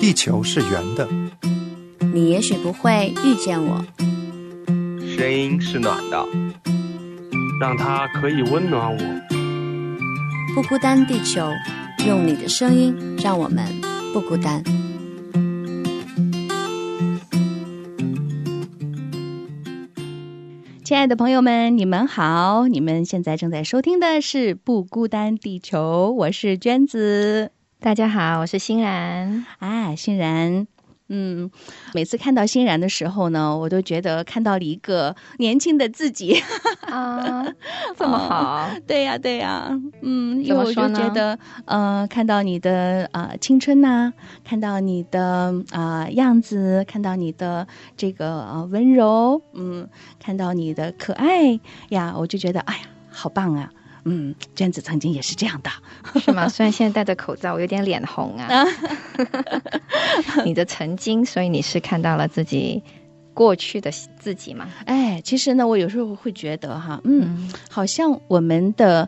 地球是圆的， 你也许不会遇见我。 声音是暖的， 让它可以温暖我。 不孤单地球，用你的声音让我们不孤单。 亲爱的朋友们，你们好，你们现在正在收听的是不孤单地球，我是娟子。 大家好，我是欣然。 欣然，每次看到欣然的时候呢，我都觉得看到了一个年轻的自己啊，这么好。 对呀，因为我就觉得看到你的青春呐，看到你的样子，看到你的这个温柔，看到你的可爱呀，我就觉得哎呀，好棒啊。娟子曾经也是这样的， 是吗？虽然现在戴着口罩，我有点脸红啊。你的曾经，所以你是看到了自己过去的自己吗？ 其实呢，我有时候会觉得好像我们的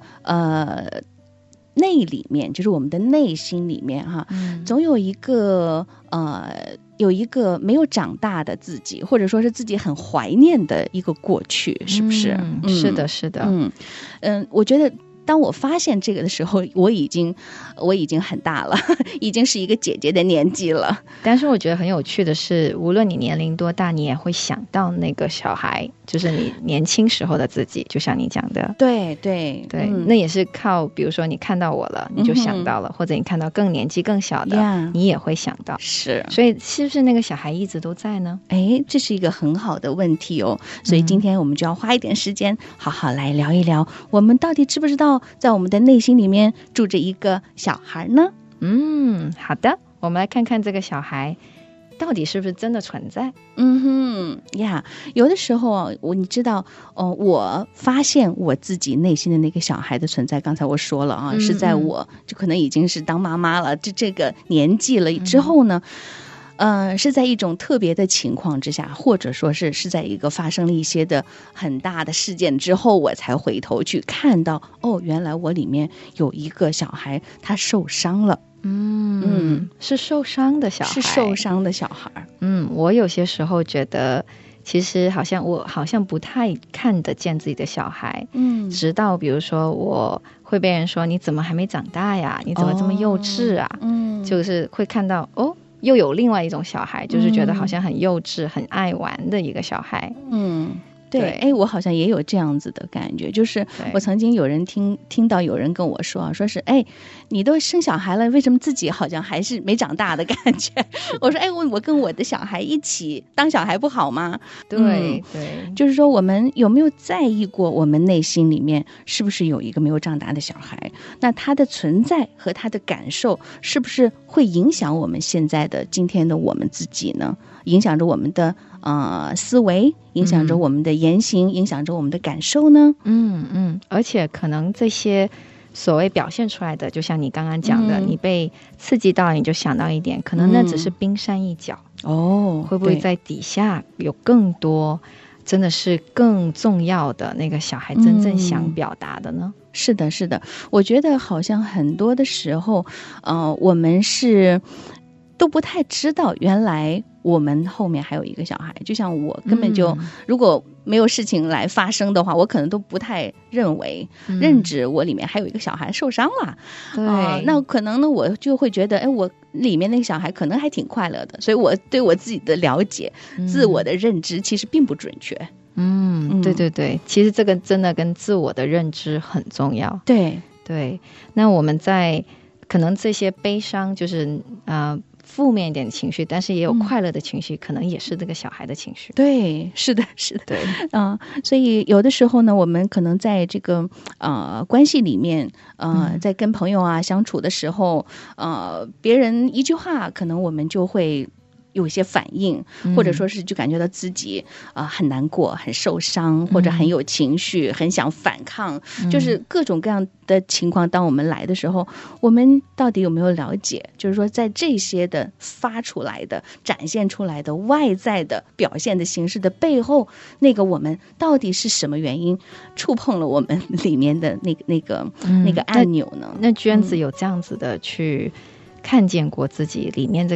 内里面，就是我们的内心里面总有一个没有长大的自己，或者说是自己很怀念的一个过去，是不是？ 是的，是的。 我觉得当我发现这个的时候，我已经很大了，已经是一个姐姐的年纪了。 但是我觉得很有趣的是，无论你年龄多大，你也会想到那个小孩，就是你年轻时候的自己，就像你讲的。 对， 那也是靠，比如说你看到我了，你就想到了，或者你看到更年纪更小的，你也会想到。 是， 所以是不是那个小孩一直都在呢？ 这是一个很好的问题哦。所以今天我们就要花一点时间，好好来聊一聊，我们到底知不知道在我们的内心里面住着一个小孩呢？ 好的，我们来看看这个小孩到底是不是真的存在。 有的时候你知道我发现我自己内心的那个小孩的存在，刚才我说了是在我就可能已经是当妈妈了，这个年纪了之后呢，是在一种特别的情况之下，或者说是在一个发生了一些的很大的事件之后，我才回头去看到原来我里面有一个小孩他受伤了。 是受伤的小孩， 是受伤的小孩。 我有些时候觉得其实我好像不太看得见自己的小孩，直到比如说我会被人说你怎么还没长大呀，你怎么这么幼稚啊，就是会看到又有另外一种小孩，就是觉得好像很幼稚很爱玩的一个小孩。 对，我好像也有这样子的感觉，就是我曾经有人听到有人跟我说是你都生小孩了，为什么自己好像还是没长大的感觉？我说我跟我的小孩一起当小孩不好吗？ 对， 就是说我们有没有在意过我们内心里面是不是有一个没有长大的小孩？那他的存在和他的感受是不是会影响我们现在的今天的我们自己呢？影响着我们的思维，影响着我们的言行，影响着我们的感受呢？ 而且可能这些所谓表现出来的，就像你刚刚讲的，你被刺激到你就想到一点，可能那只是冰山一角。会不会在底下有更多真的是更重要的那个小孩真正想表达的呢？ 是的，我觉得好像很多的时候我们是都不太知道原来我们后面还有一个小孩。就像我根本就如果没有事情来发生的话，我可能都不太认知我里面还有一个小孩受伤了。那可能呢我就会觉得我里面那个小孩可能还挺快乐的，所以我对我自己的了解自我的认知其实并不准确。 对，其实这个真的跟自我的认知很重要。 对， 那我们在可能这些悲伤就是负面一点的情绪，但是也有快乐的情绪，可能也是这个小孩的情绪。 对，是的， 对， 所以有的时候呢，我们可能在这个关系里面，在跟朋友相处的时候，别人一句话，可能我们就会有一些反应，或者说是就感觉到自己很难过、很受伤，或者很有情绪、很想反抗，就是各种各样的情况。当我们来的时候，我们到底有没有了解？就是说，在这些的发出来的、展现出来的外在的表现的形式的背后，那个我们到底是什么原因触碰了我们里面的那个按钮呢？ 那娟子有这样子的去看见过自己里面这个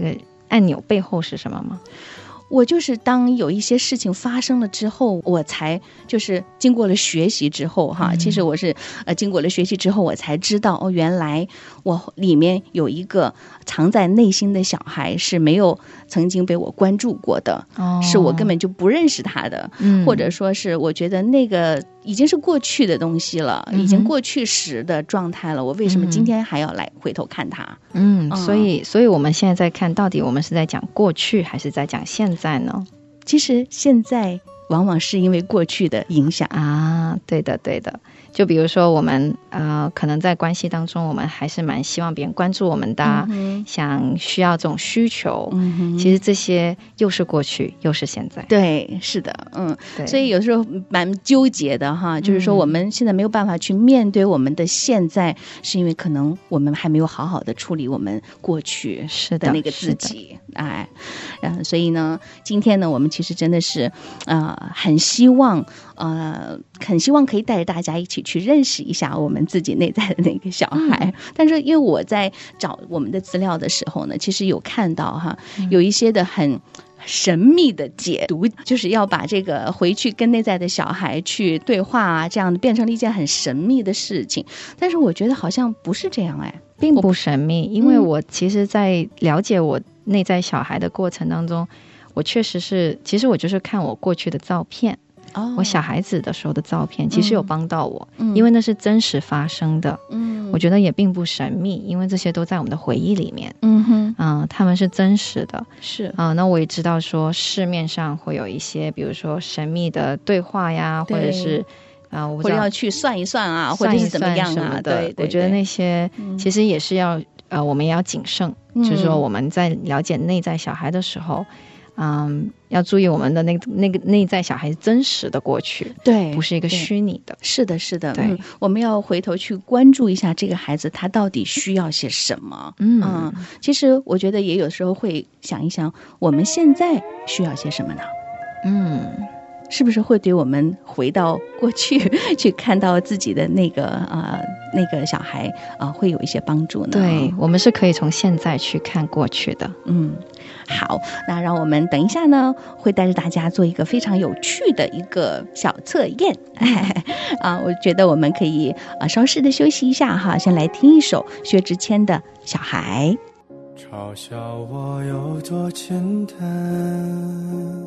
按钮背后是什么吗？ 我就是当有一些事情发生了之后，我才就是经过了学习之后哈，其实我是经过了学习之后，我才知道哦，原来我里面有一个藏在内心的小孩是没有曾经被我关注过的，是我根本就不认识他的，或者说是我觉得那个已经是过去的东西了，已经过去时的状态了，我为什么今天还要来回头看他？ 所以我们现在在看到底我们是在讲过去还是在讲现在呢？ 其实现在往往是因为过去的影响啊，对的对的。就比如说我们可能在关系当中，我们还是蛮希望别人关注我们的，需要这种需求，其实这些又是过去又是现在。 对，是的，所以有时候蛮纠结的哈，就是说我们现在没有办法去面对我们的现在，是因为可能我们还没有好好的处理我们过去的那个自己，所以呢，今天呢，我们其实真的是很希望可以带着大家一起去认识一下我们自己内在的那个小孩。但是因为我在找我们的资料的时候呢，其实有看到哈，有一些的很神秘的解读，就是要把这个回去跟内在的小孩去对话啊，这样变成了一件很神秘的事情。但是我觉得好像不是这样， 并不神秘，因为我其实在了解我内在小孩的过程当中，我确实是，其实我就是看我过去的照片，我小孩子的时候的照片，其实有帮到我，因为那是真实发生的，我觉得也并不神秘，因为这些都在我们的回忆里面，他们是真实的， 是那我也知道说市面上会有一些，比如说神秘的对话呀，或者是我或者要去算一算啊，或者是怎么样啊，对， 我觉得那些其实也是要我们也要谨慎，就是说我们在了解内在小孩的时候，要注意我们的那个内在小孩真实的过去， 对， 不是一个虚拟的。 是的，是的，对，我们要回头去关注一下这个孩子他到底需要些什么。其实我觉得也有时候会想一想，我们现在需要些什么呢？是不是会对我们回到过去去看到自己的那个小孩会有一些帮助呢？ 对，我们是可以从现在去看过去的。 好，那让我们等一下呢，会带着大家做一个非常有趣的一个小测验。我觉得我们可以稍事的休息一下哈，先来听一首薛之谦的《小孩》。 嘲笑我有多简单，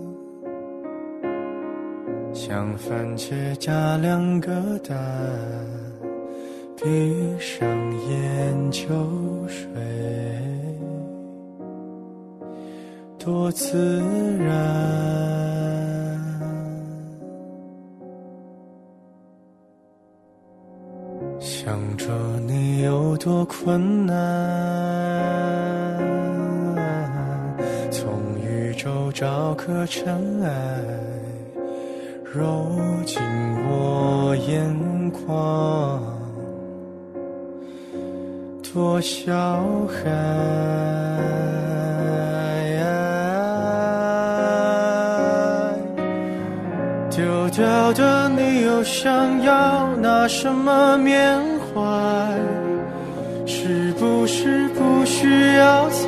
像番茄加2个蛋，闭上眼就睡，多自然。想着你有多困难，从宇宙找颗尘埃，揉进我眼眶，多小孩。丢掉的你又想要拿什么缅怀？是不是不需要猜？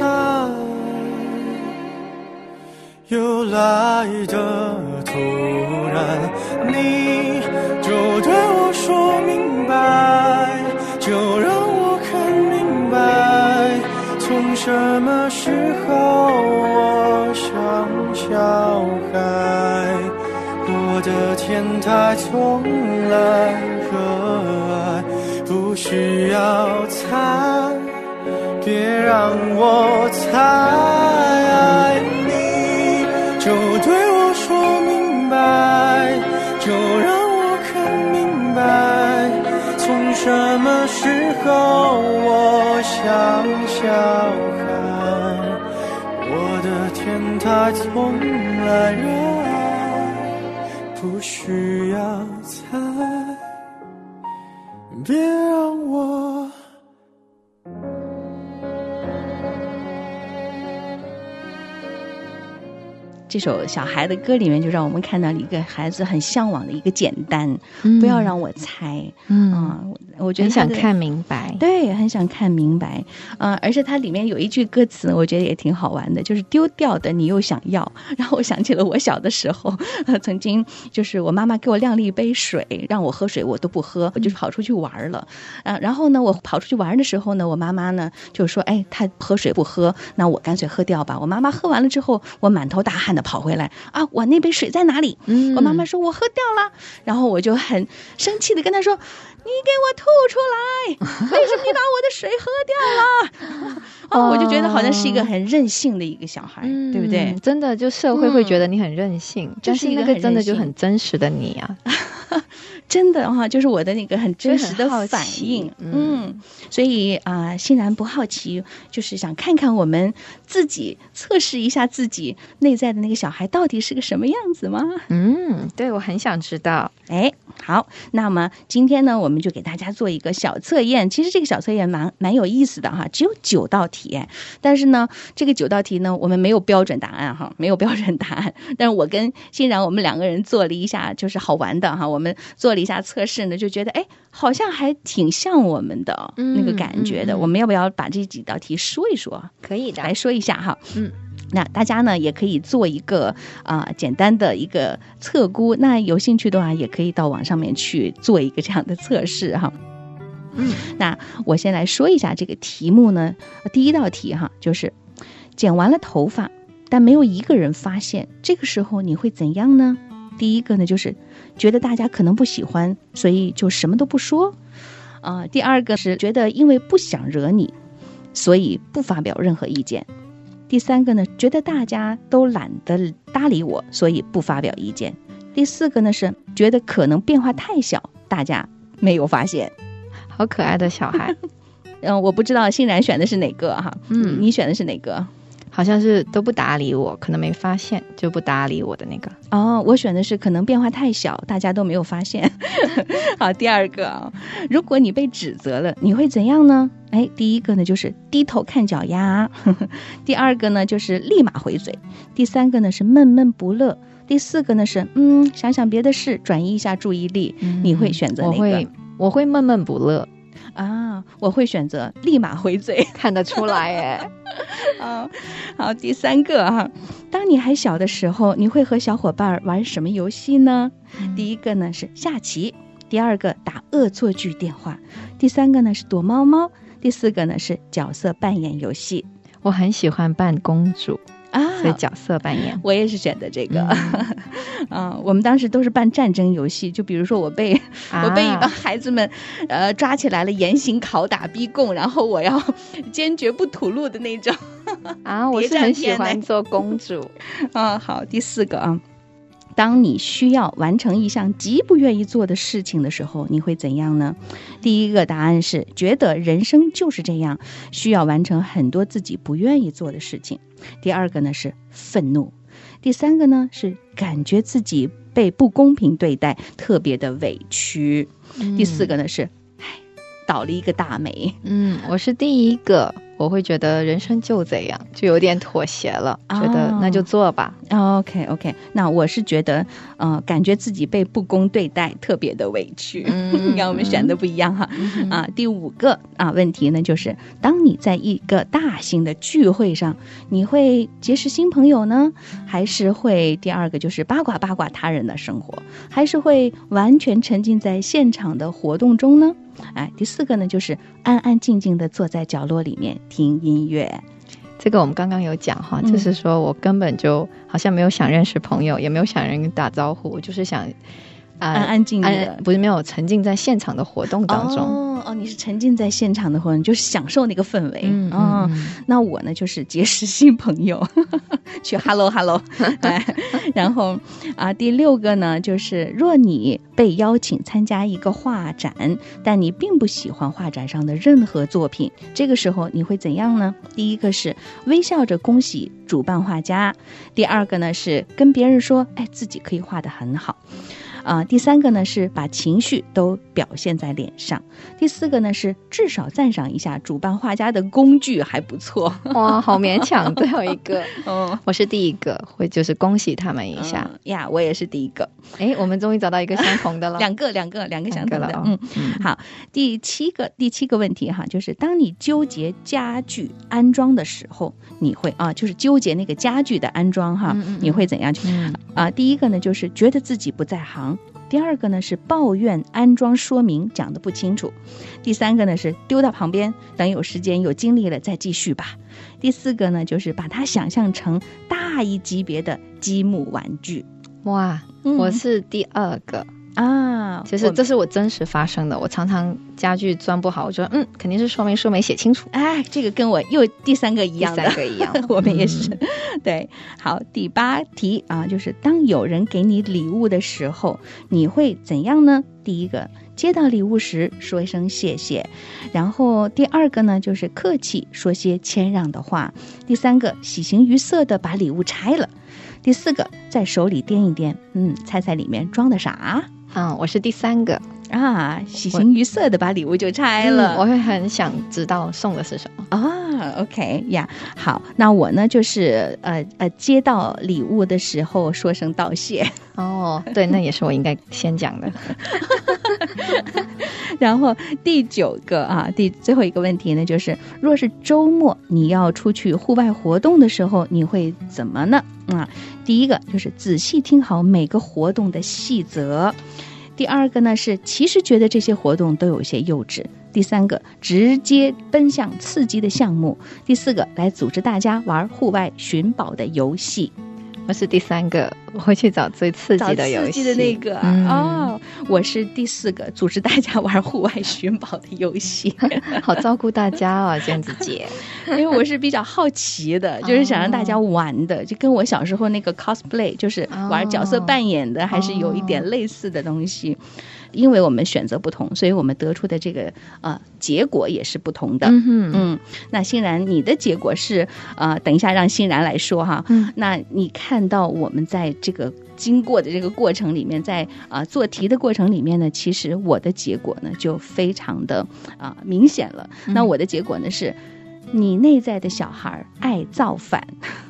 又来的突然，你就对我说明白，就让我看明白，从什么时候我像小孩，我的天台从来热爱，不需要猜，别让我猜，你就对我说明白，就让我看明白，从什么时候我像小孩，我的天台从来热爱，不需要猜，别让我。 这首小孩的歌里面就让我们看到了一个孩子很向往的一个简单，不要让我猜。 我觉得很想看明白， 对，很想看明白。而且它里面有一句歌词，我觉得也挺好玩的，就是丢掉的你又想要。然后我想起了我小的时候，曾经就是我妈妈给我晾了一杯水，让我喝水，我都不喝，我就跑出去玩了。然后呢，我跑出去玩的时候呢，我妈妈呢就说：“哎，她喝水不喝，那我干脆喝掉吧。”我妈妈喝完了之后，我满头大汗的跑回来啊，我那杯水在哪里？我妈妈说我喝掉了。然后我就很生气的跟她说：“你给我吐出来！为什么你把我的水喝掉了？”我就觉得好像是一个很任性的一个小孩，对不对？ 真的，就社会会觉得你很任性，但是那个真的就很真实的你啊。 真的哈，就是我的那个很真实的反应。所以欣然不好奇，就是想看看我们自己，测试一下自己内在的那个小孩到底是个什么样子吗？ 对，我很想知道。 好，那么今天呢，我们就给大家做一个小测验。其实这个小测验蛮有意思的哈，只有9道题，但是呢，这个9道题呢，我们没有标准答案哈，没有标准答案。但是我跟欣然我们2个人做了一下，就是好玩的哈，我们做了一下测试呢，就觉得好像还挺像我们的那个感觉的。我们要不要把这几道题说一说？ 可以的， 来说一下哈。那大家呢也可以做一个简单的一个测估，那有兴趣的话也可以到网上面去做一个这样的测试哈。那我先来说一下这个题目呢。第一道题哈，就是剪完了头发，但没有一个人发现，这个时候你会怎样呢？第一个呢，就是觉得大家可能不喜欢，所以就什么都不说。第二个是觉得因为不想惹你，所以不发表任何意见。第三个呢，觉得大家都懒得搭理我，所以不发表意见。第四个呢，是觉得可能变化太小，大家没有发现。 好可爱的小孩。 我不知道欣然选的是哪个哈？你选的是哪个？ 好像是都不搭理我，可能没发现就不搭理我的那个。 我选的是可能变化太小，大家都没有发现。好，第二个如果你被指责了，你会怎样呢？第一个呢就是低头看脚丫，第二个呢就是立马回嘴，第三个呢是闷闷不乐，第四个呢是想想别的事，转移一下注意力。你会选择哪个？ 我会闷闷不乐。 我会选择立马回嘴。 看得出来好，第三个哈，当你还小的时候，你会和小伙伴玩什么游戏呢？第一个呢是下棋，第二个打恶作剧电话，第三个呢是躲猫猫，第四个呢是角色扮演游戏。 我很喜欢扮公主所以角色扮演。 我也是选的这个。我们当时都是办战争游戏，就比如说我被一帮孩子们抓起来了，严刑拷打逼供，然后我要坚决不吐露的那种。 我是很喜欢做公主。 好，第四个当你需要完成一项极不愿意做的事情的时候，你会怎样呢？第一个答案是觉得人生就是这样，需要完成很多自己不愿意做的事情。第二个呢是愤怒，第三个呢是感觉自己被不公平对待，特别的委屈。第四个呢是倒了一个大霉。 我是第一个，我会觉得人生就这样，就有点妥协了，觉得那就做吧。 OK， 那我是觉得感觉自己被不公对待，特别的委屈。你看我们选的不一样哈。第五个问题呢，就是当你在一个大型的聚会上，你会结识新朋友呢，还是会第二个就是八卦他人的生活，还是会完全沉浸在现场的活动中呢？第四个呢，就是安安静静的坐在角落里面听音乐。 这个我们刚刚有讲哈，就是说我根本就好像没有想认识朋友，也没有想人打招呼，我就是想安安静静的， 不是没有沉浸在现场的活动当中。 你是沉浸在现场的活动，就是享受那个氛围。那我呢就是结识新朋友，去 hello， 然后第六个呢就是若你被邀请参加一个画展，但你并不喜欢画展上的任何作品，这个时候你会怎样呢？第一个是微笑着恭喜主办画家，第二个呢是跟别人说自己可以画得很好， 第3个呢是把情绪都表现在脸上，第4个呢是至少赞赏一下主办画家的工具还不错。 哇，好勉强，最后一个我是第一个，会就是恭喜他们一下呀，我也是第一个。 我们终于找到一个相同的了， 两个相同的。好，第七个问题哈，就是当你纠结家具安装的时候，你会就是纠结那个家具的安装哈，你会怎样去第一个呢就是觉得自己不在行，第2个呢是抱怨安装说明讲得不清楚，第3个呢是丢到旁边，等有时间有精力了再继续吧，第4个呢就是把它想象成大一级别的积木玩具。 哇，我是第2个就是这是我真实发生的，我常常家具装不好，我说肯定是说明书没写清楚。 这个跟我又第3个一样的，我们也是对。好，第8题就是当有人给你礼物的时候，你会怎样呢？第1个，接到礼物时说一声谢谢，然后第2个呢就是客气说些谦让的话，第3个喜形于色的把礼物拆了，第4个在手里掂一掂，猜猜里面装的啥？ 我是第3个喜形于色的把礼物就拆了。 我会很想知道送的是什么 OK 呀，好，那我呢就是接到礼物的时候说声道谢。 对，那也是我应该先讲的。 然后第9个最后一个问题呢，就是若是周末你要出去户外活动的时候，你会怎么呢？第1个就是仔细听好每个活动的细则，第2个呢是其实觉得这些活动都有些幼稚，第3个直接奔向刺激的项目，第4个来组织大家玩户外寻宝的游戏。 我是第3个，我会去找最刺激的游戏， 刺激的那个我是第4个，组织大家玩户外寻宝的游戏。 好照顾大家娟子姐。 因为我是比较好奇的，就是想让大家玩的，就跟我小时候那个 cosplay 就是玩角色扮演的还是有一点类似的东西。因为我们选择不同，所以我们得出的这个结果也是不同的。那欣然你的结果是等一下让欣然来说哈。那你看到我们在这个经过的这个过程里面，在做题的过程里面呢，其实我的结果呢就非常的明显了。那我的结果呢是你内在的小孩爱造反。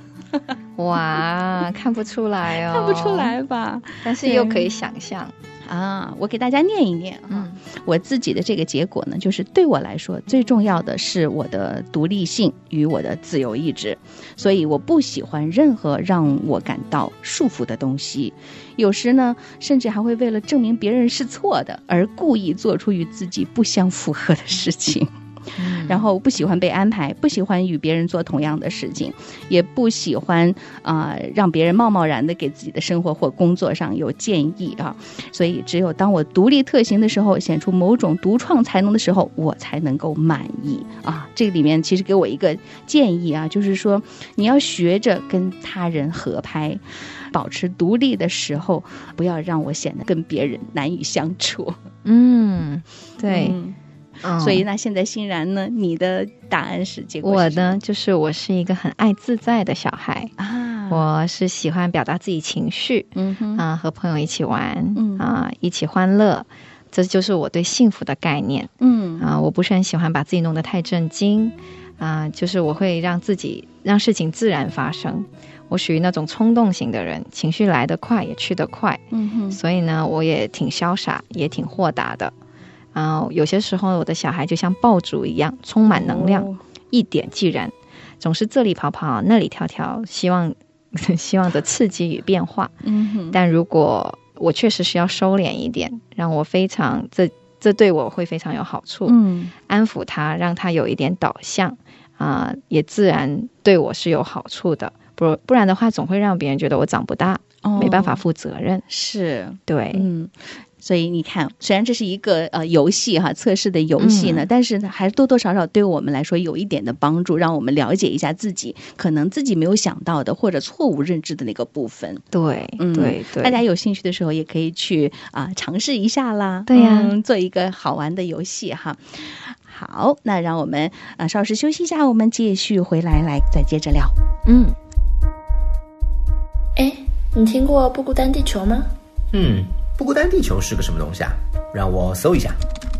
哇，看不出来看不出来吧？ 但是又可以想象我给大家念一念我自己的这个结果呢，就是对我来说最重要的是我的独立性与我的自由意志，所以我不喜欢任何让我感到束缚的东西，有时呢甚至还会为了证明别人是错的而故意做出与自己不相符合的事情。然后不喜欢被安排，不喜欢与别人做同样的事情，也不喜欢让别人贸贸然的给自己的生活或工作上有建议所以只有当我独立特行的时候，显出某种独创才能的时候，我才能够满意这个里面其实给我一个建议就是说你要学着跟他人合拍，保持独立的时候不要让我显得跟别人难以相处。 对。 所以那现在欣然呢，你的答案是结果是？ 我呢就是我是一个很爱自在的小孩我是喜欢表达自己情绪和朋友一起玩一起欢乐，这就是我对幸福的概念我不是很喜欢把自己弄得太震惊就是我会让事情自然发生，我属于那种冲动型的人，情绪来得快也去得快所以呢我也挺潇洒也挺豁达的有些时候我的小孩就像爆竹一样充满能量一点即燃，总是这里跑跑那里跳跳，希望的刺激与变化但如果我确实是要收敛一点，让我非常这对我会非常有好处安抚他，让他有一点导向也自然对我是有好处的，不然的话总会让别人觉得我长不大没办法负责任。 是对所以你看，虽然这是一个游戏测试的游戏呢，但是还是多多少少对我们来说有一点的帮助，让我们了解一下自己可能自己没有想到的或者错误认知的那个部分。 对对， 大家有兴趣的时候也可以去尝试一下啦。 对呀做一个好玩的游戏哈。好，那让我们稍事休息一下，我们继续回来再接着聊。 你听过不孤单地球吗？ 不孤单地球是个什么东西啊？让我搜一下。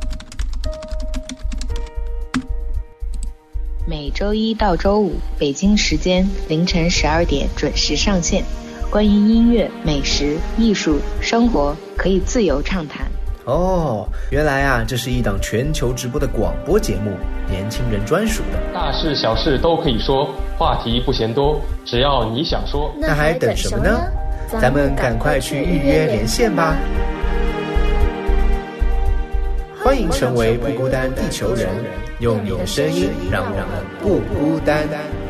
每周一到周五北京时间凌晨12点准时上线，关于音乐、美食、艺术、生活可以自由畅谈。 哦，原来啊，这是一档全球直播的广播节目，年轻人专属的。 大事小事都可以说，话题不嫌多，只要你想说。 那还等什么呢？咱们赶快去预约连线吧。欢迎成为不孤单地球人，用你的声音让我们不孤单。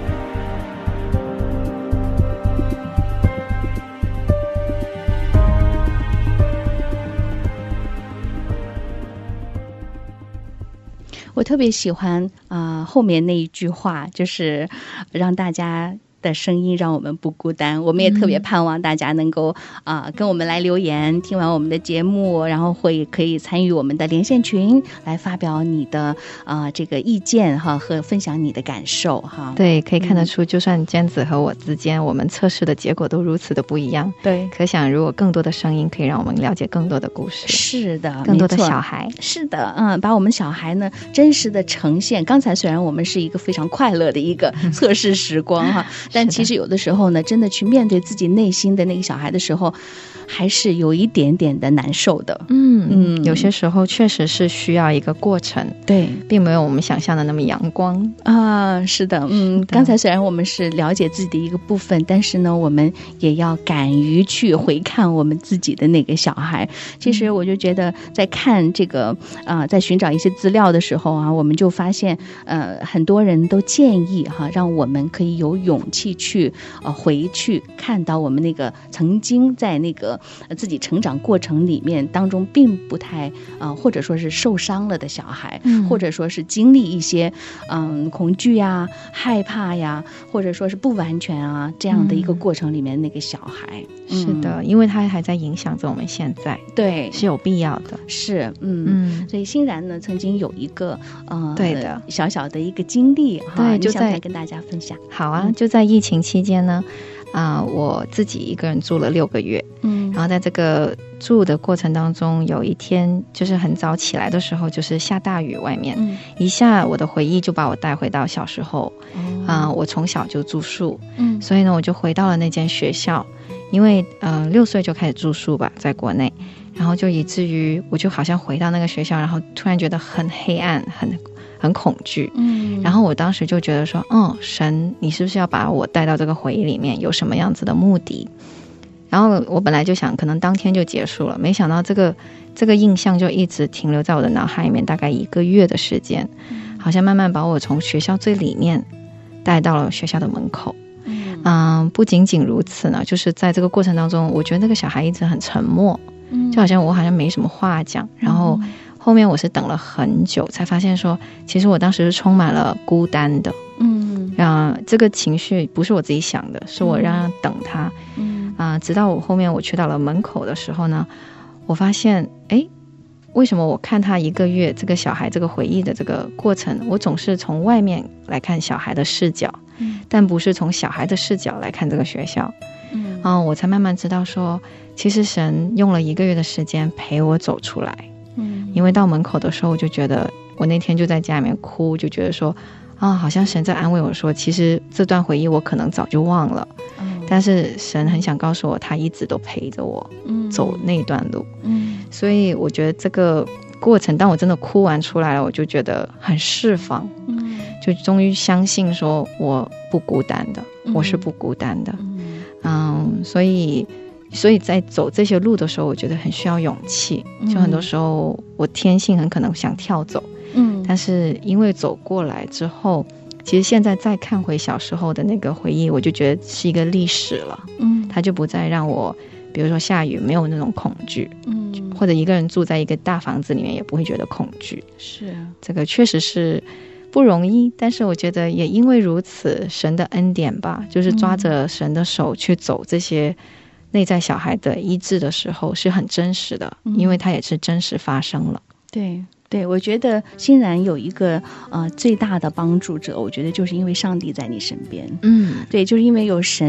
我特别喜欢后面那一句话，就是让大家的声音让我们不孤单。我们也特别盼望大家能够跟我们来留言，听完我们的节目，然后可以参与我们的连线群，来发表你的这个意见哈，和分享你的感受哈。 对，可以看得出，就算娟子和我之间，我们测试的结果都如此的不一样。 对， 可想如果更多的声音可以让我们了解更多的故事。 是的， 更多的小孩。 是的，把我们小孩呢真实的呈现。刚才虽然我们是一个非常快乐的一个测试时光哈。但其实有的时候呢，真的去面对自己内心的那个小孩的时候，还是有一点点的难受的。 有些时候确实是需要一个过程， 对， 并没有我们想象的那么阳光是的，刚才虽然我们是了解自己的一个部分，但是呢，我们也要敢于去回看我们自己的那个小孩。其实我就觉得，在看这个在寻找一些资料的时候啊，我们就发现很多人都建议让我们可以有勇气去回去看到我们那个曾经在那个自己成长过程里面当中并不太或者说是受伤了的小孩，或者说是经历一些恐惧呀、害怕呀，或者说是不完全这样的一个过程里面那个小孩。 是的，因为他还在影响着我们现在， 对， 是有必要的。 是所以欣然呢曾经有一个对的小小的一个经历对， 就在跟大家分享。 好啊，就在疫情期间呢我自己一个人住了6个月，然后在这个住的过程当中，有一天就是很早起来的时候，就是下大雨，外面一下我的回忆就把我带回到小时候。我从小就住宿，所以呢我就回到了那间学校，因为6岁就开始住宿吧，在国内，然后就以至于我就好像回到那个学校，然后突然觉得很黑暗，很恐惧。然后我当时就觉得说神你是不是要把我带到这个回忆里面，有什么样子的目的？然后我本来就想可能当天就结束了，没想到这个印象就一直停留在我的脑海里面，大概1个月的时间，好像慢慢把我从学校最里面带到了学校的门口。不仅仅如此呢，就是在这个过程当中，我觉得那个小孩一直很沉默，就好像我好像没什么话讲。然后后面我是等了很久才发现说，其实我当时是充满了孤单的。这个情绪不是我自己想的，是我让等他。直到我后面我去到了门口的时候呢，我发现为什么我看他1个月这个小孩这个回忆的这个过程，我总是从外面来看小孩的视角，但不是从小孩的视角来看这个学校。我才慢慢知道说，其实神用了1个月的时间陪我走出来。因为到门口的时候，我就觉得我那天就在家里面哭，就觉得说好像神在安慰我说，其实这段回忆我可能早就忘了，但是神很想告诉我，他一直都陪着我走那段路。所以我觉得这个过程，当我真的哭完出来了，我就觉得很释放，就终于相信说我不孤单的，我是不孤单的。所以在走这些路的时候，我觉得很需要勇气。就很多时候我天性很可能想跳走，但是因为走过来之后，其实现在再看回小时候的那个回忆，我就觉得是一个历史了。它就不再让我比如说下雨没有那种恐惧，或者一个人住在一个大房子里面也不会觉得恐惧。 是啊， 这个确实是不容易，但是我觉得也因为如此，神的恩典吧，就是抓着神的手去走这些内在小孩的医治的时候是很真实的，因为它也是真实发生了。 对，我觉得欣然有一个最大的帮助者，我觉得就是因为上帝在你身边。对，就是因为有神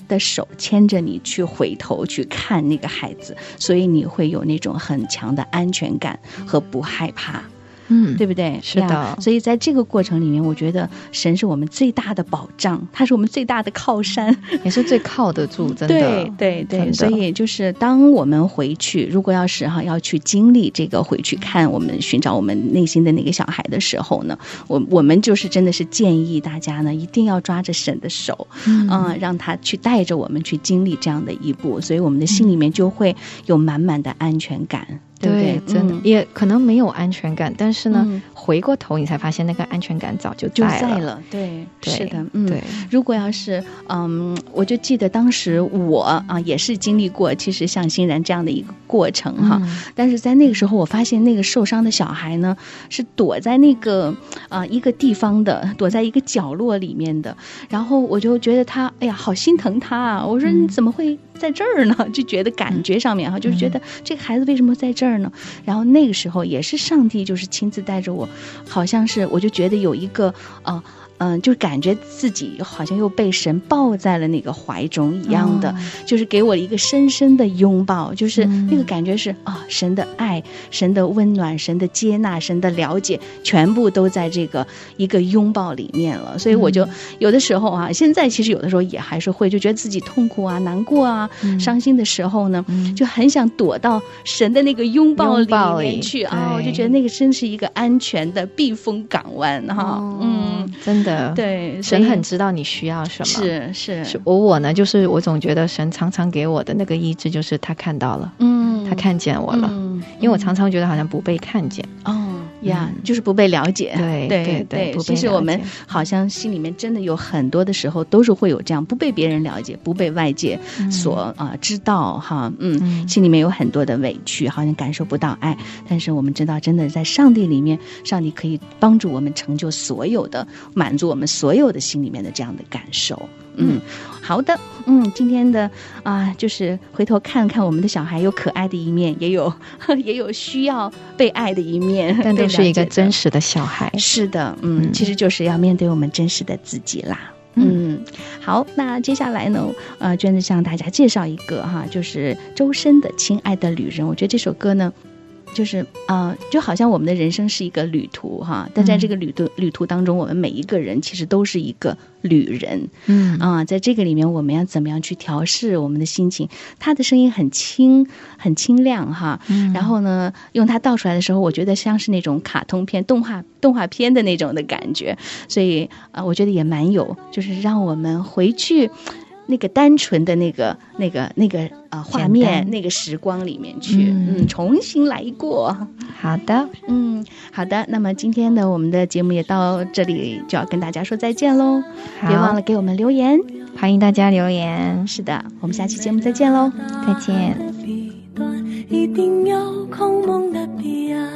的手牵着你去回头去看那个孩子，所以你会有那种很强的安全感和不害怕。对不对？ 是的。 所以在这个过程里面，我觉得神是我们最大的保障，他是我们最大的靠山， 也是最靠得住，真的。 对。所以就是当我们回去，如果要是要去经历这个回去看我们寻找我们内心的那个小孩的时候呢，我们就是真的是建议大家呢，一定要抓着神的手，让他去带着我们去经历这样的一步，所以我们的心里面就会有满满的安全感。对不对？ 真的，也可能没有安全感，但是呢，回过头你才发现那个安全感早就在了。 对，是的，对。如果要是我就记得当时我也是经历过，其实像欣然这样的一个过程哈，但是在那个时候，我发现那个受伤的小孩呢，是躲在那个一个地方的，躲在一个角落里面的，然后我就觉得他，哎呀，好心疼他啊！我说你怎么会在这儿呢？就觉得感觉上面就是觉得这个孩子为什么在这儿呢？然后那个时候也是上帝就是亲自带着我，好像是我就觉得有一个就感觉自己好像又被神抱在了那个怀中一样的，就是给我一个深深的拥抱，就是那个感觉是神的爱、神的温暖、神的接纳、神的了解，全部都在这个一个拥抱里面了。所以我就有的时候现在其实有的时候也还是会就觉得自己痛苦啊、难过啊、伤心的时候呢，就很想躲到神的那个拥抱里面去我就觉得那个真是一个安全的避风港湾真的。 对， 神很知道你需要什么。是我呢，就是我总觉得神常常给我的那个医治，就是他看到了，他看见我了，因为我常常觉得好像不被看见。 就是不被了解。 对， 其实我们好像心里面真的有很多的时候都是会有这样不被别人了解、不被外界所知道心里面有很多的委屈，好像感受不到爱。但是我们知道，真的在上帝里面，上帝可以帮助我们成就所有的，满足我们所有的心里面的这样的感受。好的，今天的就是回头看看我们的小孩，有可爱的一面，也有需要被爱的一面， 但都是一个真实的小孩。 是的，其实就是要面对我们真实的自己啦。好，那接下来呢，娟子向大家介绍一个就是周深的《亲爱的旅人》。我觉得这首歌呢，就是就好像我们的人生是一个旅途但在这个旅途当中，我们每一个人其实都是一个旅人。在这个里面，我们要怎么样去调试我们的心情？他的声音很轻很清亮然后呢，用它倒出来的时候，我觉得像是那种卡通片、动画片的那种的感觉，所以我觉得也蛮有，就是让我们回去那个单纯的那个画面、那个时光里面去，重新来过。 好的， 好的。那么今天的我们的节目也到这里，就要跟大家说再见喽。别忘了给我们留言， 欢迎大家留言。 是的，我们下期节目再见喽， 再见。 一定有空梦的彼岸，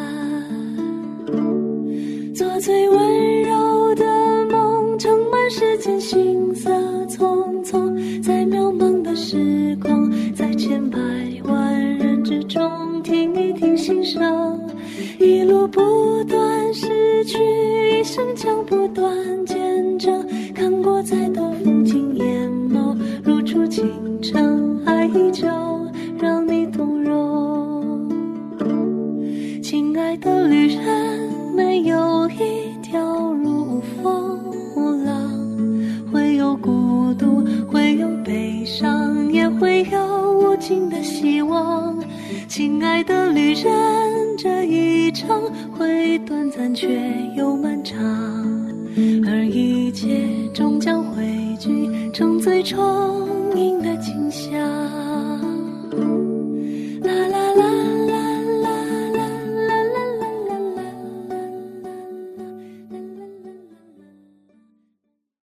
做最温柔的梦，盛满世间行色匆匆，在渺茫的时光，在千百万人之中，听一听心声，一路不断失去，一生将不断见证，看过再多风景眼眸，如初清晨，爱依旧让你动容。亲爱的旅人，没有一条路无风浪，会有孤独，会有悲伤，也会有无尽的希望。亲爱的旅人，这一程会短暂却又漫长，而一切终将汇聚成最终